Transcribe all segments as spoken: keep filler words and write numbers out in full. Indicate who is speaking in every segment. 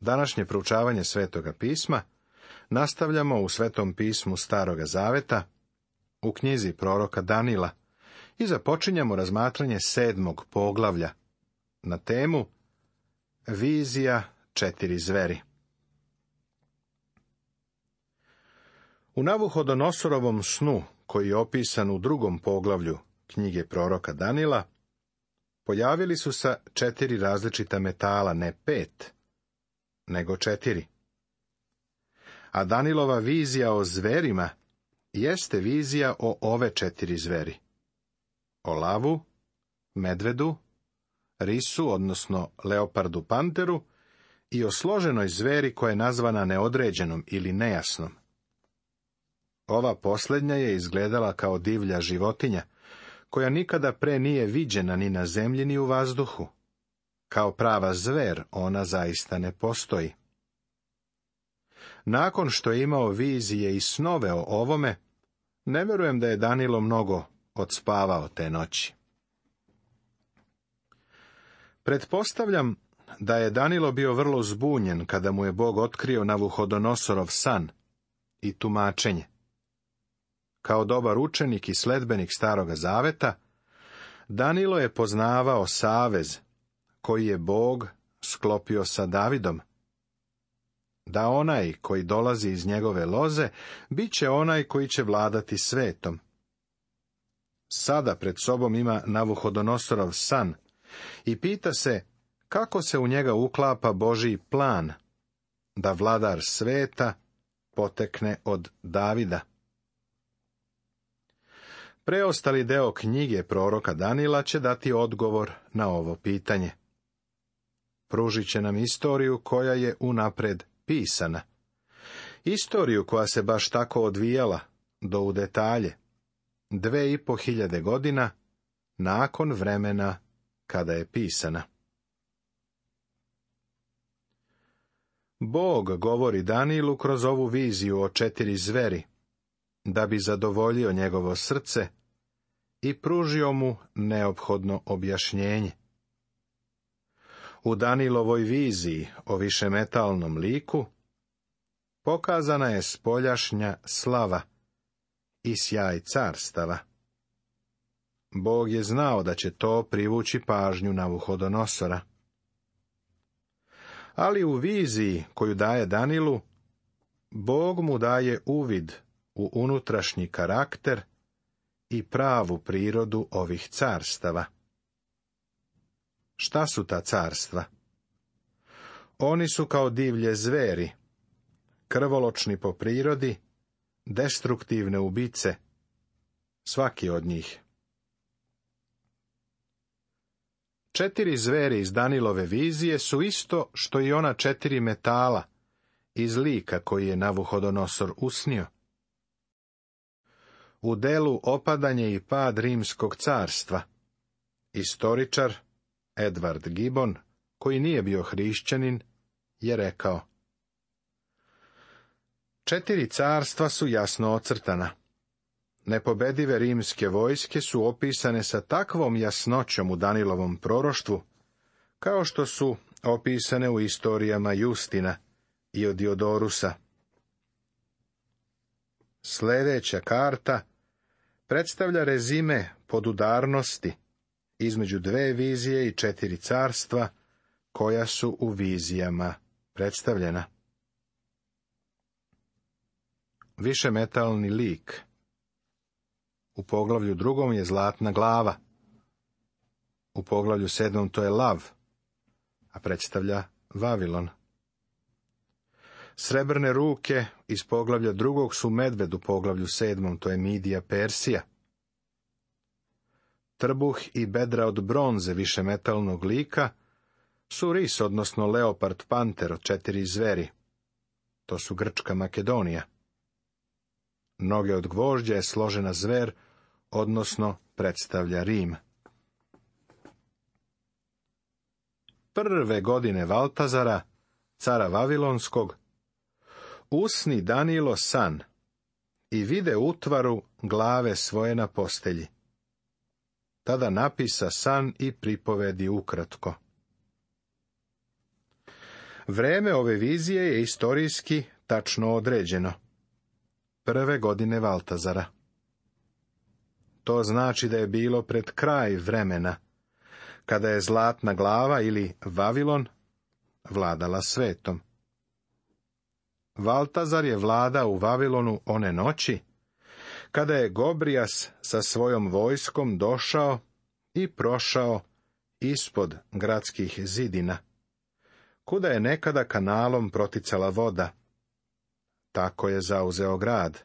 Speaker 1: Današnje proučavanje Svetoga pisma nastavljamo u Svetom pismu Staroga zaveta, u knjizi proroka Danila, i započinjamo razmatranje sedmog poglavlja na temu Vizija četiri zveri. U Navuhodonosorovom snu, koji je opisan u drugom poglavlju knjige proroka Danila, pojavili su se četiri različita metala, ne pet, nego četiri. A Danilova vizija o zverima jeste vizija o ove četiri zveri. O lavu, medvedu, risu, odnosno leopardu panteru, i o složenoj zveri koja je nazvana neodređenom ili nejasnom. Ova posljednja je izgledala kao divlja životinja, koja nikada pre nije viđena ni na zemlji ni u vazduhu. Kao prava zver ona zaista ne postoji. Nakon što je imao vizije i snove o ovome, ne vjerujem da je Danilo mnogo odspavao te noći. Pretpostavljam da je Danilo bio vrlo zbunjen kada mu je Bog otkrio Navuhodonosorov san i tumačenje. Kao dobar učenik i sledbenik Staroga zaveta, Danilo je poznavao savez koji je Bog sklopio sa Davidom. Da onaj koji dolazi iz njegove loze, bit će onaj koji će vladati svetom. Sada pred sobom ima Navuhodonosorov san i pita se kako se u njega uklapa Božji plan, da vladar sveta potekne od Davida. Preostali deo knjige proroka Danila će dati odgovor na ovo pitanje. Pružit će nam istoriju koja je unapred pisana. Istoriju koja se baš tako odvijala, do u detalje, dve i po hiljade godina nakon vremena kada je pisana. Bog govori Danilu kroz ovu viziju o četiri zveri, da bi zadovoljio njegovo srce i pružio mu neophodno objašnjenje. U Danilovoj viziji o višemetalnom liku pokazana je spoljašnja slava i sjaj carstava. Bog je znao da će to privući pažnju Navuhodonosora. Ali u viziji koju daje Danilu, Bog mu daje uvid u unutrašnji karakter i pravu prirodu ovih carstava. Šta su ta carstva? Oni su kao divlje zveri, krvoločni po prirodi, destruktivne ubice, svaki od njih. Četiri zveri iz Danilove vizije su isto što i ona četiri metala iz lika koji je Navuhodonosor usnio. U delu Opadanje i pad Rimskog carstva istoričar Edward Gibbon, koji nije bio hrišćanin, je rekao: Četiri carstva su jasno ocrtana. Nepobedive rimske vojske su opisane sa takvom jasnoćom u Danilovom proroštvu, kao što su opisane u istorijama Justina i od Diodorusa. Sljedeća karta predstavlja rezime podudarnosti između dve vizije i četiri carstva koja su u vizijama predstavljena. Višemetalni lik. U poglavlju drugom je zlatna glava. U poglavlju sedmom to je lav, a predstavlja Vavilon. Srebrne ruke iz poglavlja drugog su medved u poglavlju sedmom, to je Midija Persija. Trbuh i bedra od bronze višemetalnog lika su ris, odnosno leopard panter od četiri zveri. To su Grčka Makedonija. Noge od gvožđa je složena zver, odnosno predstavlja Rim. Prve godine Valtazara, cara Vavilonskog, usni Danilo san i vide utvaru glave svoje na postelji. Tada napisa san i pripovedi ukratko. Vreme ove vizije je istorijski tačno određeno. Prve godine Valtazara. To znači da je bilo pred kraj vremena, kada je zlatna glava ili Vavilon vladala svetom. Valtazar je vladao u Vavilonu one noći, kada je Gobrijas sa svojom vojskom došao i prošao ispod gradskih zidina, kuda je nekada kanalom proticala voda. Tako je zauzeo grad.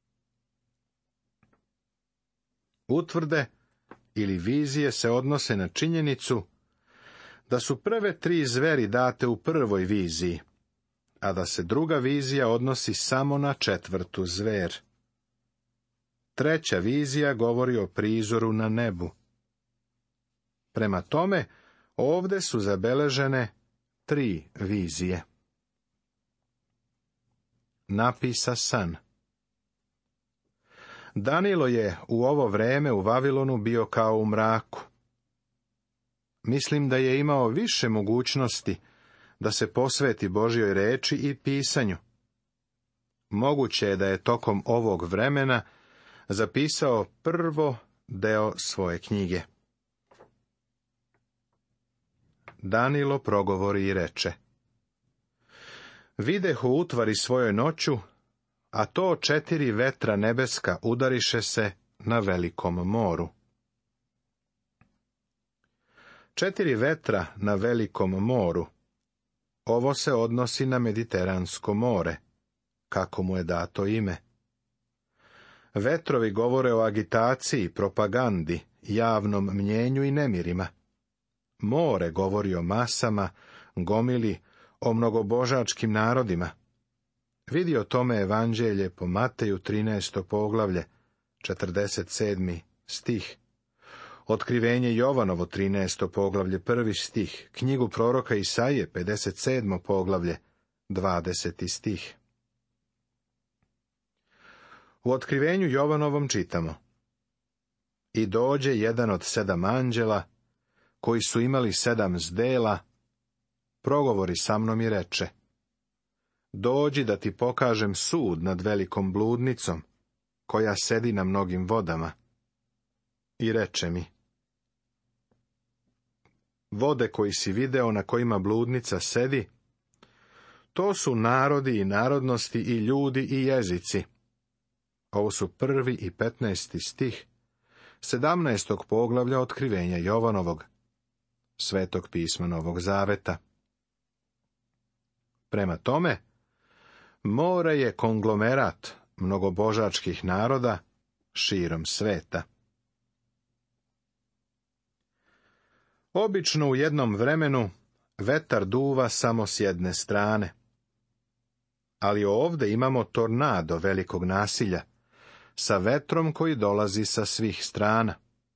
Speaker 1: Utvrde ili vizije se odnose na činjenicu da su prve tri zveri date u prvoj viziji, a da se druga vizija odnosi samo na četvrtu zver. Treća vizija govori o prizoru na nebu. Prema tome, ovde su zabeležene tri vizije. Napisa san. Danilo je u ovo vreme u Vavilonu bio kao u mraku. Mislim da je imao više mogućnosti da se posveti Božjoj reči i pisanju. Moguće je da je tokom ovog vremena zapisao prvo deo svoje knjige. Danilo progovori i reče: Videhu utvari svojoj noću, a to četiri vetra nebeska udariše se na velikom moru. Četiri vetra na velikom moru. Ovo se odnosi na Mediteransko more, kako mu je dato ime. Vetrovi govore o agitaciji, propagandi, javnom mnjenju i nemirima. More govori o masama, gomili, o mnogobožačkim narodima. Vidi o tome evanđelje po Mateju trinaesto poglavlje, četrdeset sedmi stih. Otkrivenje Jovanovo trinaesto poglavlje, prvi stih. Knjigu proroka Isaije, pedeset sedmo poglavlje, dvadeseti stih. U otkrivenju Jovanovom čitamo: I dođe jedan od sedam anđela, koji su imali sedam zdela, progovori sa mnom i reče: Dođi da ti pokažem sud nad velikom bludnicom, koja sedi na mnogim vodama. I reče mi: Vode koji si video na kojima bludnica sedi, to su narodi i narodnosti i ljudi i jezici. Ovo su prvi i petnaesti stih sedamnaestog poglavlja otkrivenja Jovanovog, Svetog pisma Novog Zaveta. Prema tome, more je konglomerat mnogobožačkih naroda širom sveta. Obično u jednom vremenu vetar duva samo s jedne strane. Ali ovde imamo tornado velikog nasilja, sa vetrom koji dolazi sa svih strana.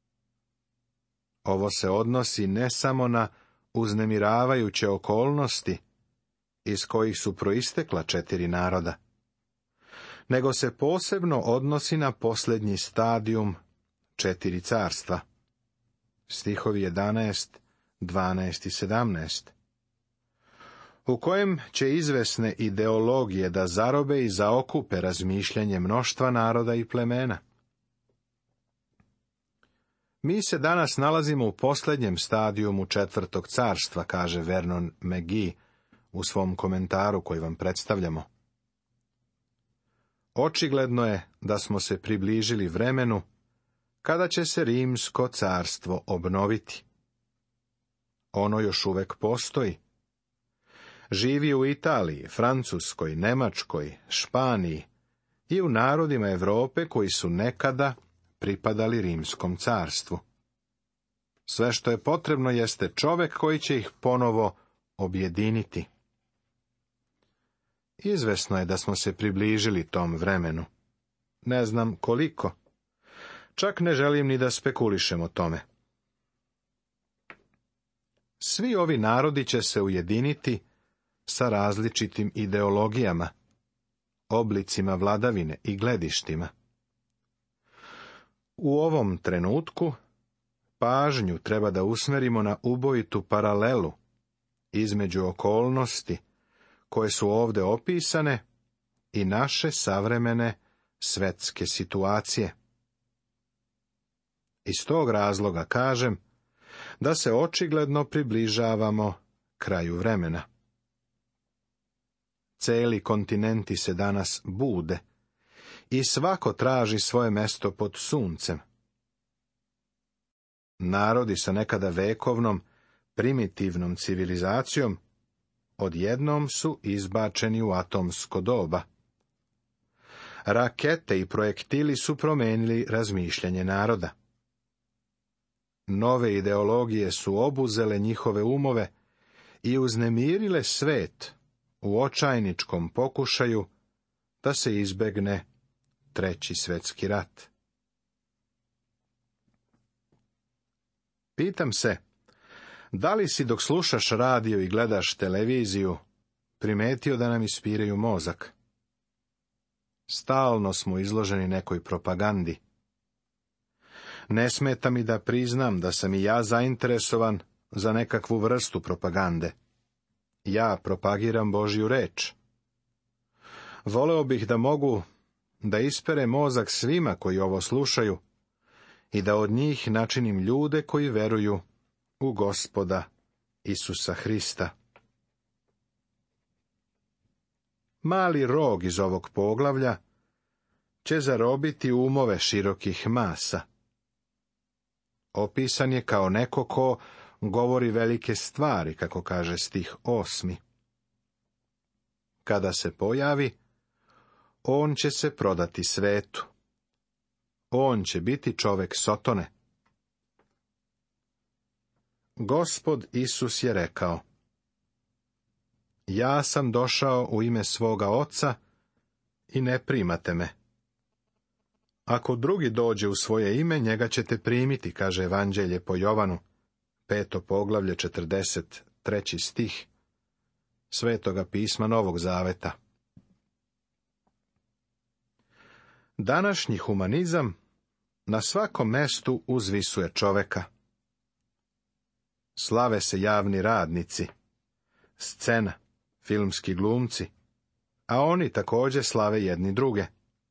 Speaker 1: Ovo se odnosi ne samo na uznemiravajuće okolnosti iz kojih su proistekla četiri naroda, nego se posebno odnosi na posljednji stadijum četiri carstva. Stihovi jedanaest, dvanaest i sedamnaest. U kojem će izvesne ideologije da zarobe i zaokupe razmišljanje mnoštva naroda i plemena. Mi se danas nalazimo u posljednjem stadijumu četvrtog carstva, kaže Vernon McGee u svom komentaru koji vam predstavljamo. Očigledno je da smo se približili vremenu kada će se Rimsko carstvo obnoviti. Ono još uvek postoji. Živi u Italiji, Francuskoj, Nemačkoj, Španiji i u narodima Europe koji su nekada pripadali Rimskom carstvu. Sve što je potrebno jeste čovek koji će ih ponovo objediniti. Izvesno je da smo se približili tom vremenu. Ne znam koliko. Čak ne želim ni da spekulišem o tome. Svi ovi narodi će se ujediniti sa različitim ideologijama, oblicima vladavine i gledištima. U ovom trenutku pažnju treba da usmerimo na ubojitu paralelu između okolnosti koje su ovde opisane i naše savremene svetske situacije. Iz tog razloga kažem da se očigledno približavamo kraju vremena. Celi kontinenti se danas bude i svako traži svoje mesto pod suncem. Narodi sa nekada vekovnom, primitivnom civilizacijom odjednom su izbačeni u atomsko doba. Rakete i projektili su promenili razmišljanje naroda. Nove ideologije su obuzele njihove umove i uznemirile svet u očajničkom pokušaju da se izbegne treći svjetski rat. Pitam se, da li si dok slušaš radio i gledaš televiziju primetio da nam ispiraju mozak? Stalno smo izloženi nekoj propagandi. Ne smeta mi da priznam da sam i ja zainteresovan za nekakvu vrstu propagande. Ja propagiram Božju reč. Voleo bih da mogu da ispere mozak svima koji ovo slušaju i da od njih načinim ljude koji veruju u Gospoda Isusa Hrista. Mali rog iz ovog poglavlja će zarobiti umove širokih masa. Opisan je kao neko ko govori velike stvari, kako kaže stih osmi. Kada se pojavi, on će se prodati svetu. On će biti čovek Sotone. Gospod Isus je rekao: ja sam došao u ime svoga Oca i ne primate me. Ako drugi dođe u svoje ime, njega ćete primiti, kaže Evanđelje po Jovanu, peto poglavlje, četrdeset treći stih Svetoga pisma Novog Zaveta. Današnji humanizam na svakom mestu uzvisuje čoveka. Slave se javni radnici, scena, filmski glumci, a oni također slave jedni druge.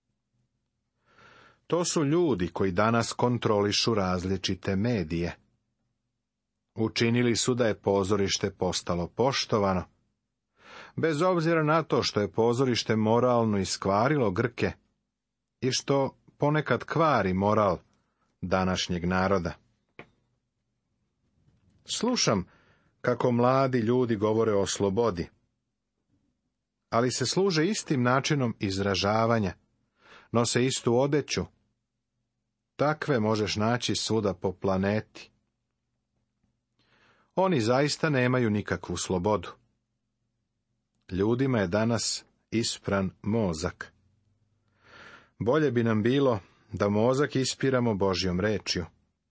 Speaker 1: To su ljudi koji danas kontrolišu različite medije. Učinili su da je pozorište postalo poštovano, bez obzira na to što je pozorište moralno iskvarilo Grke i što ponekad kvari moral današnjeg naroda. Slušam kako mladi ljudi govore o slobodi, ali se služe istim načinom izražavanja, nose istu odeću. Takve možeš naći svuda po planeti. Oni zaista nemaju nikakvu slobodu. Ljudima je danas ispran mozak. Bolje bi nam bilo da mozak ispiramo Božjom rečju.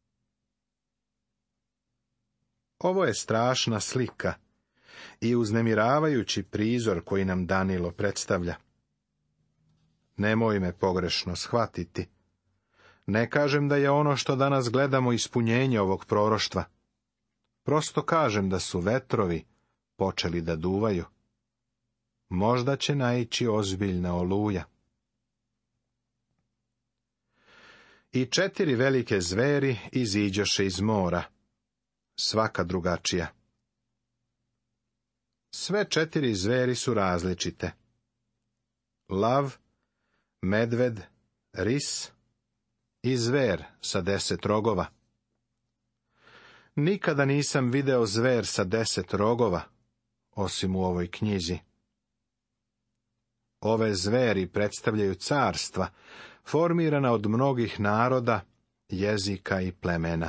Speaker 1: Ovo je strašna slika i uznemiravajući prizor koji nam Danilo predstavlja. Nemoj me pogrešno shvatiti. Ne kažem da je ono što danas gledamo ispunjenje ovog proroštva. Prosto kažem da su vetrovi počeli da duvaju. Možda će naići ozbiljna oluja. I četiri velike zveri iziđoše iz mora, svaka drugačija. Sve četiri zveri su različite. Lav, medved, ris i zver sa deset rogova. Nikada nisam video zver sa deset rogova, osim u ovoj knjizi. Ove zveri predstavljaju carstva, formirana od mnogih naroda, jezika i plemena.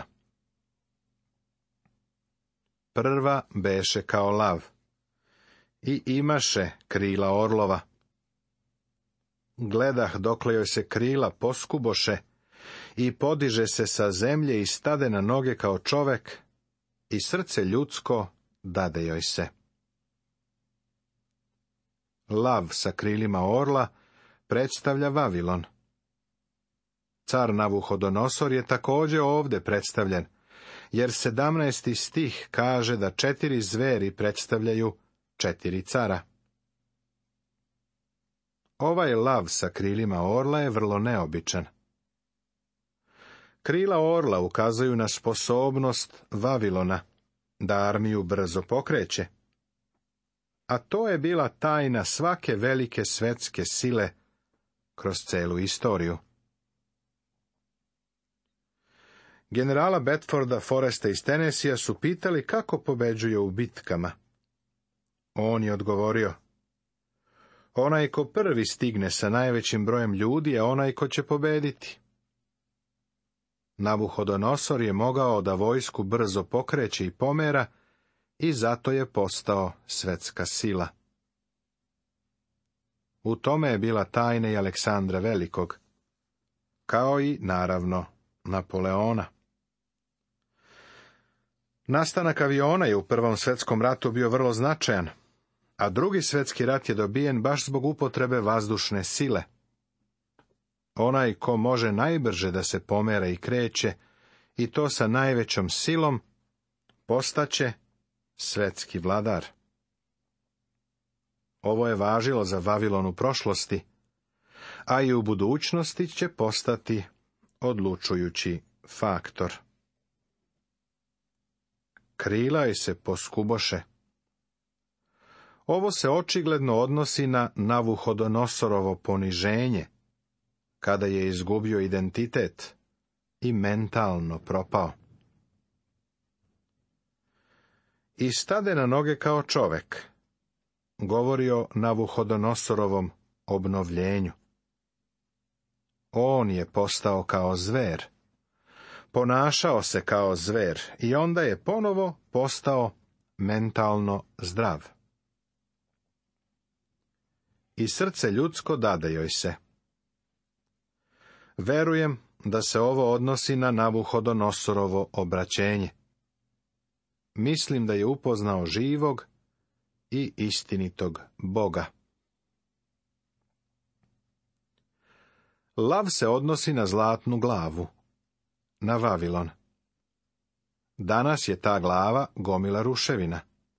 Speaker 1: Prva beše kao lav i imaše krila orlova. Gledah dokle joj se krila poskuboše i podiže se sa zemlje i stade na noge kao čovek i srce ljudsko dade joj se. Lav sa krilima orla predstavlja Vavilon. Car Navuhodonosor je također ovdje predstavljen, jer sedamnaesti stih kaže da četiri zveri predstavljaju četiri cara. Ovaj lav sa krilima orla je vrlo neobičan. Krila orla ukazuju na sposobnost Vavilona da armiju brzo pokreće. A to je bila tajna svake velike svetske sile kroz celu istoriju. Generala Bedforda Foresta iz Tenesija su pitali kako pobeđuje u bitkama. On je odgovorio: onaj ko prvi stigne sa najvećim brojem ljudi je onaj ko će pobediti. Navuhodonosor je mogao da vojsku brzo pokreće i pomera i zato je postao svetska sila. U tome je bila tajna i Aleksandra Velikog, kao i, naravno, Napoleona. Nastanak aviona je u Prvom svetskom ratu bio vrlo značajan, a Drugi svjetski rat je dobijen baš zbog upotrebe vazdušne sile. Onaj ko može najbrže da se pomera i kreće, i to sa najvećom silom, postaće svetski vladar. Ovo je važilo za Vavilon u prošlosti, a i u budućnosti će postati odlučujući faktor. Krila joj se poskuboše. Ovo se očigledno odnosi na Navuhodonosorovo poniženje, kada je izgubio identitet i mentalno propao. I stade na noge kao čovek, govori o Navuhodonosorovom obnovljenju. On je postao kao zver, ponašao se kao zver i onda je ponovo postao mentalno zdrav. I srce ljudsko dade joj se. Verujem da se ovo odnosi na Navuhodonosorovo obraćenje. Mislim da je upoznao živog i istinitog Boga. Lav se odnosi na zlatnu glavu, na Vavilon. Danas je ta glava gomila ruševina.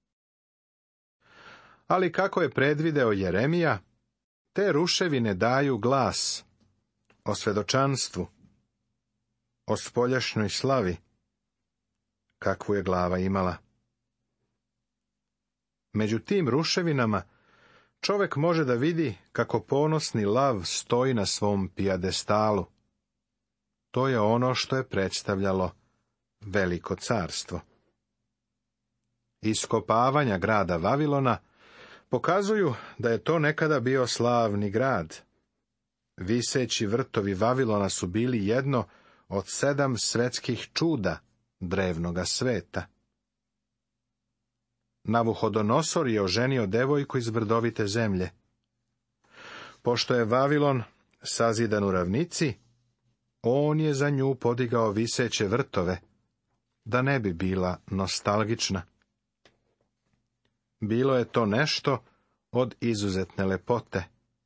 Speaker 1: Ali kako je predvideo Jeremija, te ruševine daju glas o svedočanstvu, o spoljašnjoj slavi, kakvu je glava imala. Među tim ruševinama čovjek može da vidi kako ponosni lav stoji na svom pijadestalu. To je ono što je predstavljalo veliko carstvo. Iskopavanja grada Vavilona pokazuju da je to nekada bio slavni grad. Viseći vrtovi Vavilona su bili jedno od sedam svetskih čuda drevnoga sveta. Navuhodonosor je oženio devojku iz brdovite zemlje. Pošto je Vavilon sazidan u ravnici, on je za nju podigao viseće vrtove, da ne bi bila nostalgična. Bilo je to nešto od izuzetne lepote.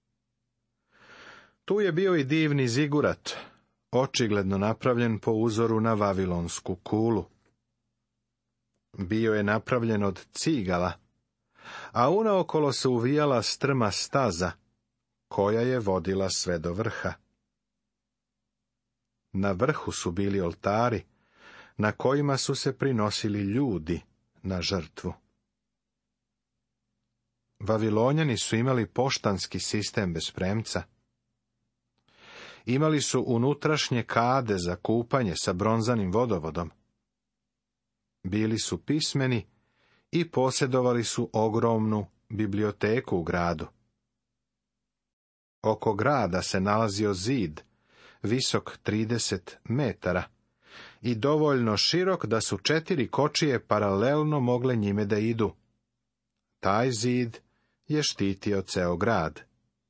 Speaker 1: Tu je bio i divni zigurat, očigledno napravljen po uzoru na vavilonsku kulu. Bio je napravljen od cigala, a unaokolo se uvijala strma staza, koja je vodila sve do vrha. Na vrhu su bili oltari, na kojima su se prinosili ljudi na žrtvu. Vavilonjani su imali poštanski sistem bez premca. Imali su unutrašnje kade za kupanje sa bronzanim vodovodom. Bili su pismeni i posjedovali su ogromnu biblioteku u gradu. Oko grada se nalazio zid, visok trideset metara, i dovoljno širok da su četiri kočije paralelno mogle njime da idu. Taj zid je štitio ceo grad.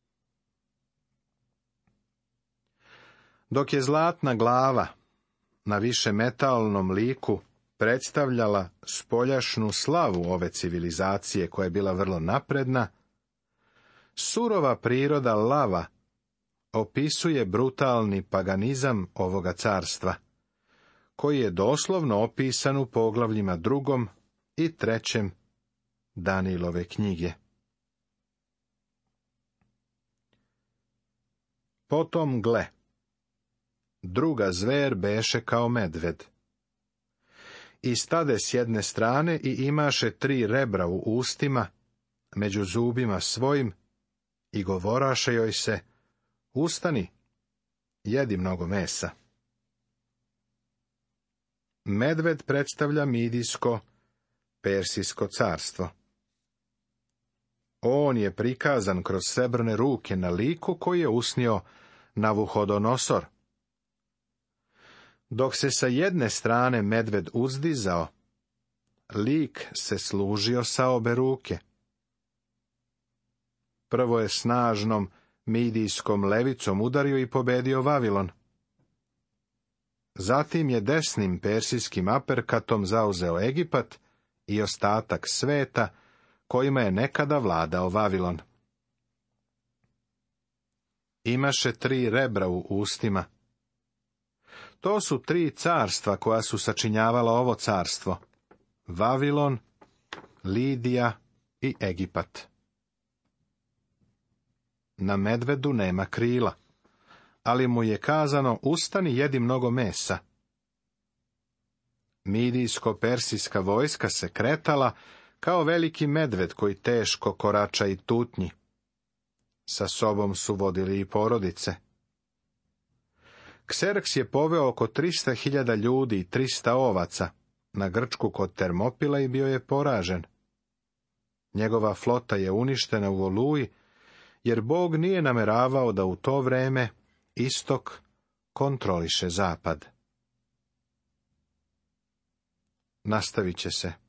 Speaker 1: Dok je zlatna glava na više metalnom liku predstavljala spoljašnu slavu ove civilizacije koja je bila vrlo napredna, surova priroda lava opisuje brutalni paganizam ovoga carstva, koji je doslovno opisan u poglavljima drugom i trećem Danilove knjige. Potom gle, druga zver beše kao medved. I stade s jedne strane i imaše tri rebra u ustima, među zubima svojim, i govoraše joj se, ustani, jedi mnogo mesa. Medved predstavlja Midijsko, Persijsko carstvo. On je prikazan kroz srebrne ruke na liku koji je usnio Navuhodonosor. Dok se sa jedne strane medved uzdizao, lik se služio sa obe ruke. Prvo je snažnom midijskom levicom udario i pobedio Vavilon. Zatim je desnim persijskim aperkatom zauzeo Egipat i ostatak sveta, kojima je nekada vladao Vavilon. Imaše tri rebra u ustima. To su tri carstva koja su sačinjavala ovo carstvo: Vavilon, Lidija i Egipat. Na medvedu nema krila, ali mu je kazano, ustani, jedi mnogo mesa. Midijsko-persijska vojska se kretala kao veliki medved koji teško korača i tutnji. Sa sobom su vodili i porodice. Kserks je poveo oko trista hiljada ljudi i trista ovaca na Grčku kod Termopila i bio je poražen. Njegova flota je uništena u Oluji, jer Bog nije nameravao da u to vreme istok kontroliše zapad. Nastavit će se.